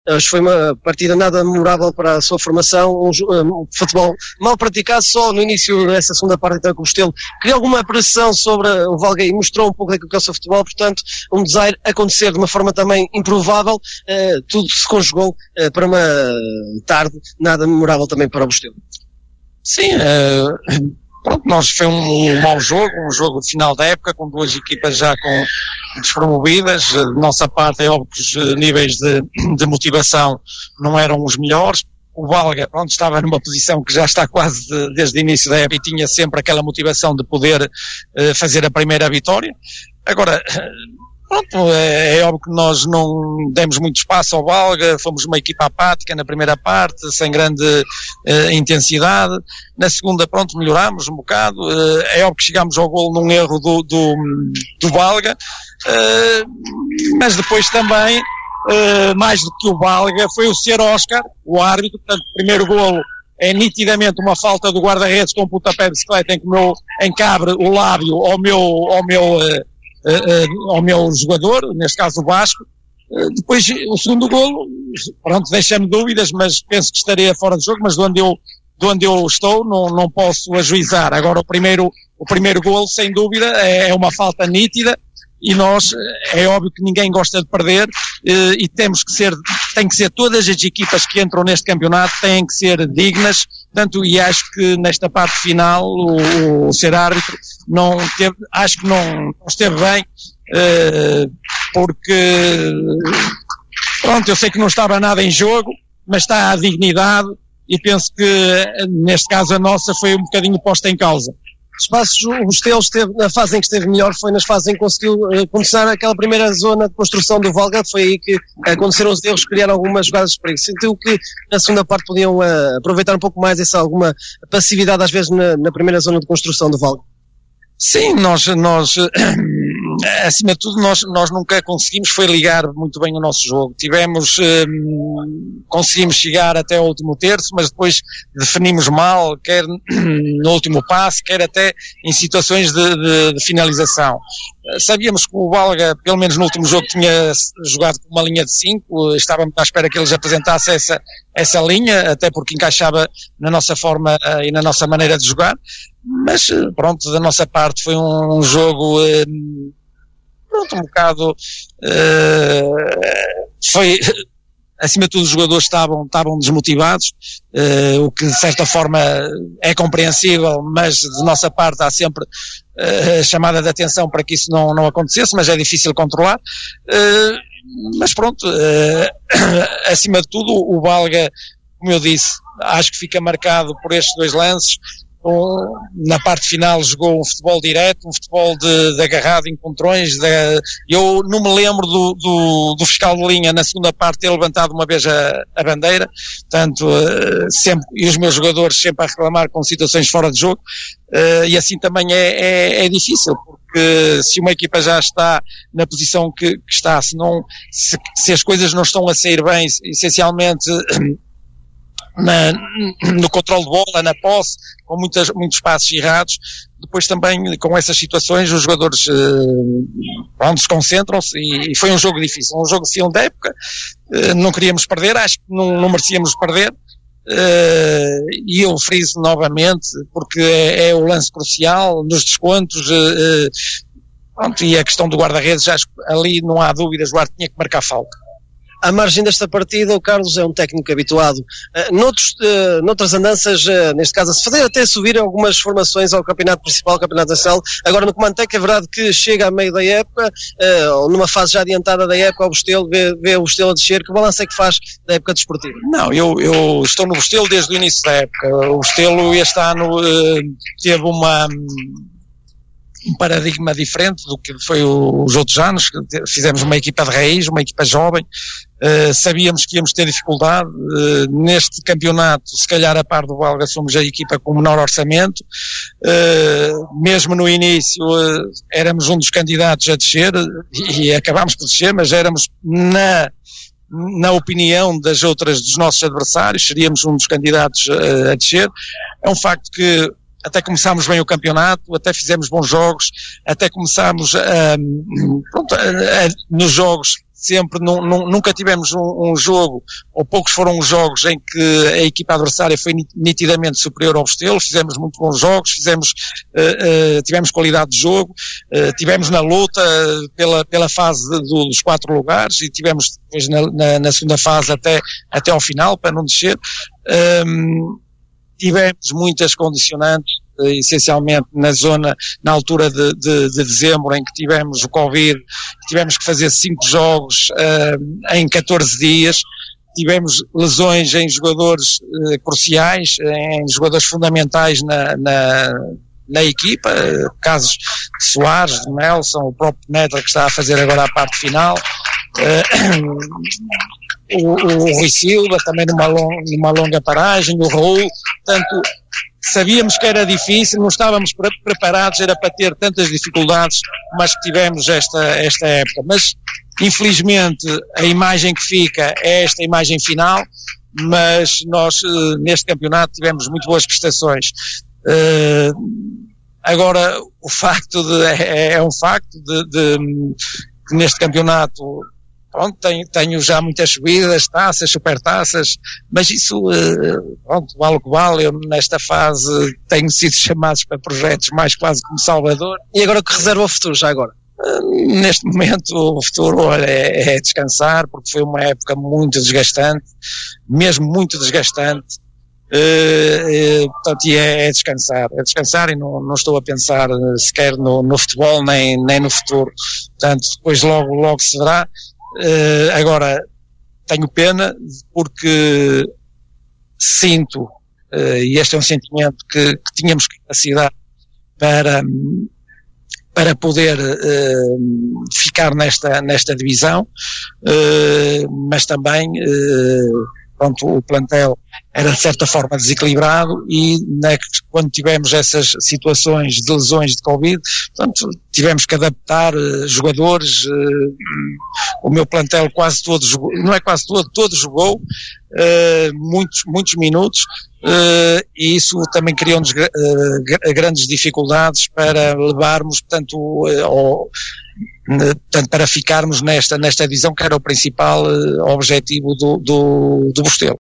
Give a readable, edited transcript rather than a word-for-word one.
Hoje foi uma partida nada memorável para a sua formação, um futebol mal praticado só no início dessa segunda parte, então com o Restelo criou alguma pressão sobre o Valga e mostrou um pouco daquilo que é o seu futebol, portanto um desaire acontecer de uma forma também improvável, tudo se conjugou para uma tarde nada memorável também para o Restelo. Sim, pronto, foi um mau jogo, um jogo de final da época, com duas equipas já com despromovidas. De nossa parte, é óbvio que os níveis de motivação não eram os melhores. O Valga, pronto, estava numa posição que já está quase desde o início da época e tinha sempre aquela motivação de poder fazer a primeira vitória. Agora, pronto, é óbvio que nós não demos muito espaço ao Valga, fomos uma equipa apática na primeira parte, sem grande intensidade. Na segunda, pronto, melhorámos um bocado. É óbvio que chegámos ao golo num erro do Valga, mas depois também, mais do que o Valga, foi o Sr. Oscar, o árbitro. Portanto, o primeiro golo é nitidamente uma falta do guarda-redes com um pontapé de bicicleta em que encabre o lábio ao meu jogador, neste caso o Vasco. Depois o segundo golo, pronto, deixa-me dúvidas, mas penso que estaria fora de jogo, mas de onde eu estou não posso ajuizar. Agora o primeiro golo, sem dúvida, é uma falta nítida, e nós, é óbvio que ninguém gosta de perder, e tem que ser todas as equipas que entram neste campeonato têm que ser dignas. Portanto, e acho que nesta parte final o ser árbitro acho que não esteve bem, porque pronto, eu sei que não estava nada em jogo, mas está a dignidade, e penso que neste caso a nossa foi um bocadinho posta em causa. O Restelo esteve, na fase em que esteve melhor, foi nas fases em que conseguiu começar aquela primeira zona de construção do Valga. Foi aí que aconteceram os erros, criaram algumas jogadas de perigo. Sentiu que na segunda parte podiam aproveitar um pouco mais alguma passividade às vezes na primeira zona de construção do Valga? Sim, nós acima de tudo, nós nunca conseguimos foi ligar muito bem o nosso jogo. Conseguimos chegar até o último terço, mas depois definimos mal, quer no último passe, quer até em situações de finalização. Sabíamos que o Valga, pelo menos no último jogo, tinha jogado com uma linha de 5, estávamos à espera que eles apresentassem essa linha, até porque encaixava na nossa forma e na nossa maneira de jogar. Mas pronto, da nossa parte foi um jogo pronto, um bocado foi, acima de tudo, os jogadores estavam desmotivados, o que de certa forma é compreensível, mas de nossa parte há sempre chamada de atenção para que isso não acontecesse, mas é difícil controlar. Mas pronto, acima de tudo o Valga, como eu disse, acho que fica marcado por estes dois lances. Na parte final jogou um futebol direto, um futebol de agarrado, encontrões. Eu não me lembro do fiscal de linha na segunda parte ter levantado uma vez a bandeira, portanto, sempre, e os meus jogadores sempre a reclamar com situações fora de jogo, e assim também é difícil, porque se uma equipa já está na posição que está, se as coisas não estão a sair bem, essencialmente no controle de bola, na posse, com muitos passos errados, depois também com essas situações os jogadores desconcentram-se, e foi um jogo difícil, um jogo de fim da época. Não queríamos perder, acho que não merecíamos perder, e eu friso novamente, porque é o lance crucial, nos descontos, e a questão do guarda-redes, acho que ali não há dúvidas, o Duarte tinha que marcar falta. À margem desta partida, o Carlos é um técnico habituado noutras andanças, neste caso a se fazer até subir algumas formações ao campeonato principal, ao campeonato nacional. Agora no Comando Tec é verdade que chega a meio da época, ou numa fase já adiantada da época, ao Restelo, vê o Restelo a descer. Que balanço é que faz da época desportiva? Não, eu estou no Restelo desde o início da época. O Restelo este ano teve um paradigma diferente do que foi os outros anos. Fizemos uma equipa de raiz, uma equipa jovem, sabíamos que íamos ter dificuldade. Neste campeonato, se calhar a par do Valga, somos a equipa com o menor orçamento, mesmo no início éramos um dos candidatos a descer, e acabámos por descer, mas éramos na opinião dos nossos adversários, seríamos um dos candidatos a descer. É um facto que até começámos bem o campeonato, até fizemos bons jogos, até começámos nos jogos sempre, nunca tivemos um jogo, ou poucos foram os jogos em que a equipa adversária foi nitidamente superior ao Restelo. Fizemos muito bons jogos, tivemos qualidade de jogo, tivemos na luta pela fase dos 4 lugares, e tivemos depois na segunda fase até ao final, para não descer. Tivemos muitas condicionantes, essencialmente na altura de dezembro, em que tivemos o Covid, tivemos que fazer 5 jogos em 14 dias, tivemos lesões em jogadores cruciais, em jogadores fundamentais na equipa, casos de Soares, de Nelson, o próprio Neto, que está a fazer agora a parte final, o Rui Silva também numa longa paragem, o Raul. Portanto, sabíamos que era difícil, não estávamos preparados, era para ter tantas dificuldades, mas que tivemos esta época. Mas, infelizmente, a imagem que fica é esta imagem final, mas nós, neste campeonato, tivemos muito boas prestações. Agora, o facto é um facto de que neste campeonato, pronto, tenho já muitas subidas, taças, supertaças, mas isso, pronto, vale o que vale. Eu nesta fase tenho sido chamados para projetos mais quase como Salvador. E agora o que reserva o futuro, já agora? Neste momento o futuro, olha, é descansar, porque foi uma época muito desgastante, mesmo muito desgastante. Portanto, é descansar e não estou a pensar sequer no futebol nem no futuro. Portanto, depois logo se verá. Agora, tenho pena porque sinto, e este é um sentimento que tínhamos capacidade para poder ficar nesta divisão, mas também pronto, o plantel era de certa forma desequilibrado, e quando tivemos essas situações de lesões de Covid, portanto, tivemos que adaptar jogadores. O meu plantel quase todo jogou, não é quase todo jogou, muitos minutos, e isso também criou-nos grandes dificuldades para levarmos, portanto, para ficarmos nesta divisão, que era o principal objetivo do Restelo.